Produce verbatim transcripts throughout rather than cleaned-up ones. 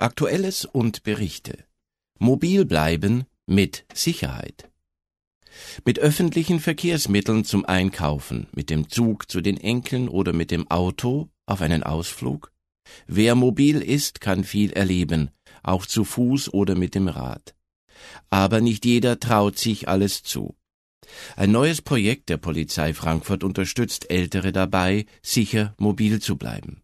Aktuelles und Berichte. Mobil bleiben mit Sicherheit. Mit öffentlichen Verkehrsmitteln zum Einkaufen, mit dem Zug zu den Enkeln oder mit dem Auto auf einen Ausflug? Wer mobil ist, kann viel erleben, auch zu Fuß oder mit dem Rad. Aber nicht jeder traut sich alles zu. Ein neues Projekt der Polizei Frankfurt unterstützt Ältere dabei, sicher mobil zu bleiben.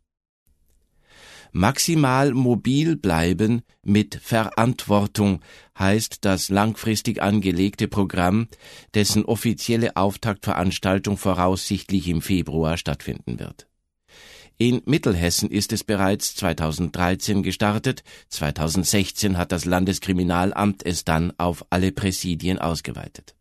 Maximal mobil bleiben mit Verantwortung heißt das langfristig angelegte Programm, dessen offizielle Auftaktveranstaltung voraussichtlich im Februar stattfinden wird. In Mittelhessen ist es bereits zweitausenddreizehn gestartet, zweitausendsechzehn hat das Landeskriminalamt es dann auf alle Präsidien ausgeweitet.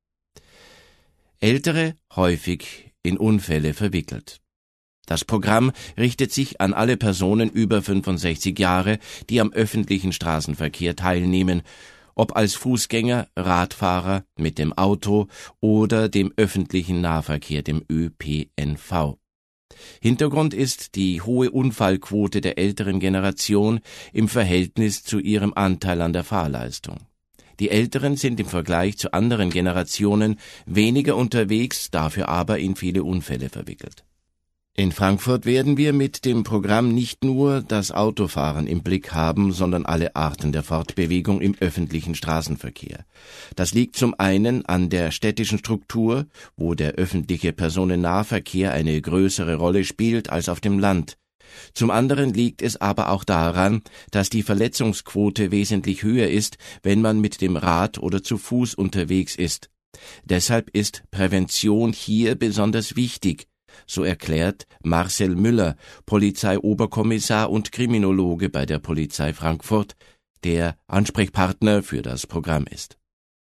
Ältere häufig in Unfälle verwickelt. Das Programm richtet sich an alle Personen über fünfundsechzig Jahre, die am öffentlichen Straßenverkehr teilnehmen, ob als Fußgänger, Radfahrer, mit dem Auto oder dem öffentlichen Nahverkehr, dem Ö P N V. Hintergrund ist die hohe Unfallquote der älteren Generation im Verhältnis zu ihrem Anteil an der Fahrleistung. Die Älteren sind im Vergleich zu anderen Generationen weniger unterwegs, dafür aber in viele Unfälle verwickelt. In Frankfurt werden wir mit dem Programm nicht nur das Autofahren im Blick haben, sondern alle Arten der Fortbewegung im öffentlichen Straßenverkehr. Das liegt zum einen an der städtischen Struktur, wo der öffentliche Personennahverkehr eine größere Rolle spielt als auf dem Land. Zum anderen liegt es aber auch daran, dass die Verletzungsquote wesentlich höher ist, wenn man mit dem Rad oder zu Fuß unterwegs ist. Deshalb ist Prävention hier besonders wichtig. So erklärt Marcel Müller, Polizeioberkommissar und Kriminologe bei der Polizei Frankfurt, der Ansprechpartner für das Programm ist.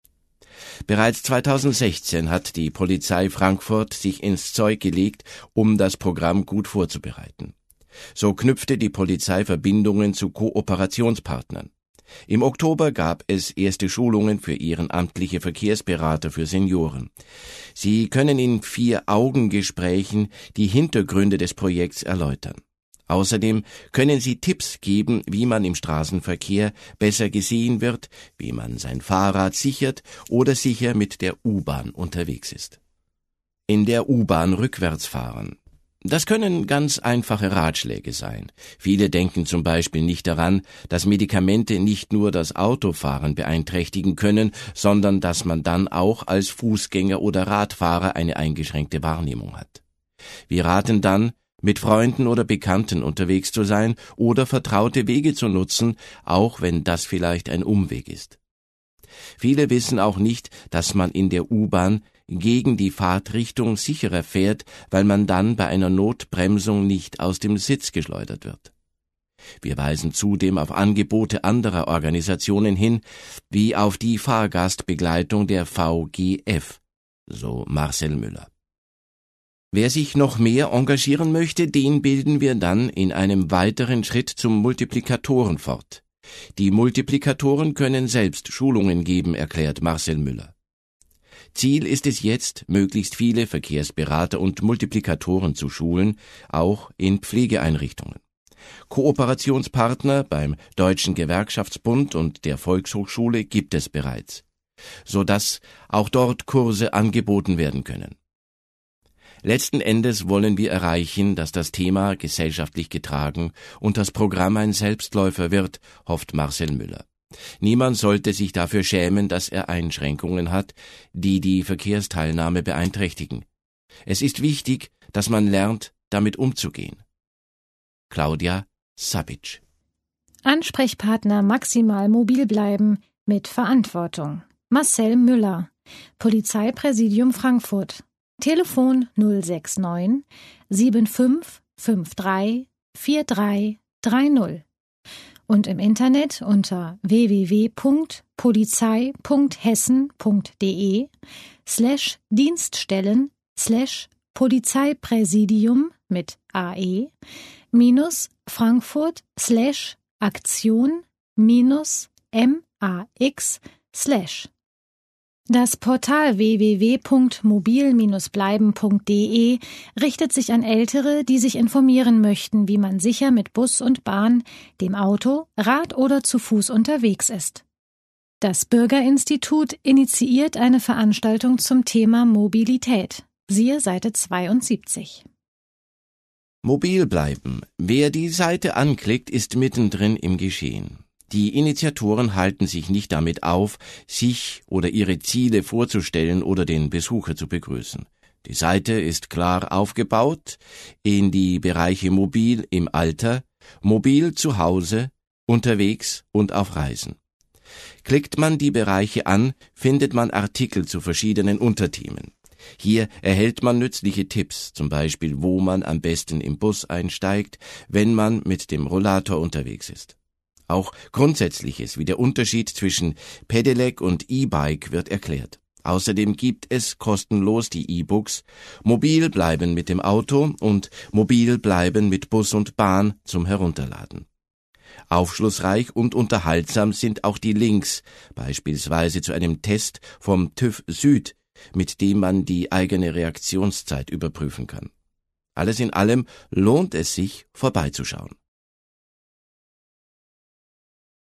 Bereits zweitausendsechzehn hat die Polizei Frankfurt sich ins Zeug gelegt, um das Programm gut vorzubereiten. So knüpfte die Polizei Verbindungen zu Kooperationspartnern. Im Oktober gab es erste Schulungen für ehrenamtliche Verkehrsberater für Senioren. Sie können in Vier-Augen-Gesprächen die Hintergründe des Projekts erläutern. Außerdem können sie Tipps geben, wie man im Straßenverkehr besser gesehen wird, wie man sein Fahrrad sichert oder sicher mit der U-Bahn unterwegs ist. In der U-Bahn rückwärts fahren. Das können ganz einfache Ratschläge sein. Viele denken zum Beispiel nicht daran, dass Medikamente nicht nur das Autofahren beeinträchtigen können, sondern dass man dann auch als Fußgänger oder Radfahrer eine eingeschränkte Wahrnehmung hat. Wir raten dann, mit Freunden oder Bekannten unterwegs zu sein oder vertraute Wege zu nutzen, auch wenn das vielleicht ein Umweg ist. Viele wissen auch nicht, dass man in der U-Bahn gegen die Fahrtrichtung sicherer fährt, weil man dann bei einer Notbremsung nicht aus dem Sitz geschleudert wird. Wir weisen zudem auf Angebote anderer Organisationen hin, wie auf die Fahrgastbegleitung der V G F, so Marcel Müller. Wer sich noch mehr engagieren möchte, den bilden wir dann in einem weiteren Schritt zum Multiplikatoren fort. Die Multiplikatoren können selbst Schulungen geben, erklärt Marcel Müller. Ziel ist es jetzt, möglichst viele Verkehrsberater und Multiplikatoren zu schulen, auch in Pflegeeinrichtungen. Kooperationspartner beim Deutschen Gewerkschaftsbund und der Volkshochschule gibt es bereits, sodass auch dort Kurse angeboten werden können. Letzten Endes wollen wir erreichen, dass das Thema gesellschaftlich getragen und das Programm ein Selbstläufer wird, hofft Marcel Müller. Niemand sollte sich dafür schämen, dass er Einschränkungen hat, die die Verkehrsteilnahme beeinträchtigen. Es ist wichtig, dass man lernt, damit umzugehen. Claudia Sabic. Ansprechpartner maximal mobil bleiben mit Verantwortung. Marcel Müller, Polizeipräsidium Frankfurt. Telefon null sechs neun sieben fünf fünf drei vier drei drei null. Und im Internet unter w w w punkt polizei punkt hessen punkt de slash Dienststellen slash Polizeipräsidium mit A E minus Frankfurt slash Aktion minus M A X slash. Das Portal w w w punkt mobil Bindestrich bleiben punkt d e richtet sich an Ältere, die sich informieren möchten, wie man sicher mit Bus und Bahn, dem Auto, Rad oder zu Fuß unterwegs ist. Das Bürgerinstitut initiiert eine Veranstaltung zum Thema Mobilität. Siehe Seite zweiundsiebzig. Mobil bleiben. Wer die Seite anklickt, ist mittendrin im Geschehen. Die Initiatoren halten sich nicht damit auf, sich oder ihre Ziele vorzustellen oder den Besucher zu begrüßen. Die Seite ist klar aufgebaut in die Bereiche Mobil im Alter, Mobil zu Hause, unterwegs und auf Reisen. Klickt man die Bereiche an, findet man Artikel zu verschiedenen Unterthemen. Hier erhält man nützliche Tipps, zum Beispiel, wo man am besten im Bus einsteigt, wenn man mit dem Rollator unterwegs ist. Auch Grundsätzliches wie der Unterschied zwischen Pedelec und E-Bike wird erklärt. Außerdem gibt es kostenlos die E-Books Mobil bleiben mit dem Auto und Mobil bleiben mit Bus und Bahn zum Herunterladen. Aufschlussreich und unterhaltsam sind auch die Links, beispielsweise zu einem Test vom TÜV Süd, mit dem man die eigene Reaktionszeit überprüfen kann. Alles in allem lohnt es sich, vorbeizuschauen.